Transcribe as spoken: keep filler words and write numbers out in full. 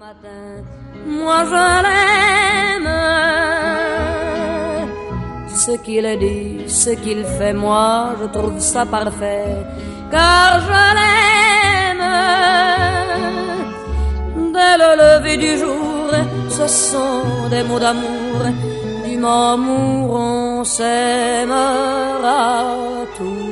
Moi je l'aime. Ce qu'il dit, ce qu'il fait, moi je trouve ça parfait, car je l'aime. Dès le lever du jour, ce sont des mots d'amour. Du moment où on s'aimera, tout